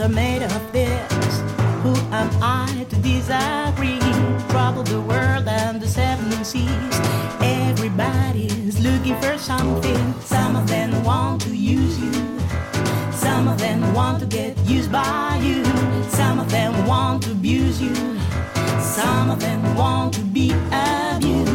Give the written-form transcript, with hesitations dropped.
are made of this. Who am I to disagree? Trouble the world and the seven seas. Everybody's looking for something. Some of them want to use you. Some of them want to get used by you. Some of them want to abuse you. Some of them want to be abused.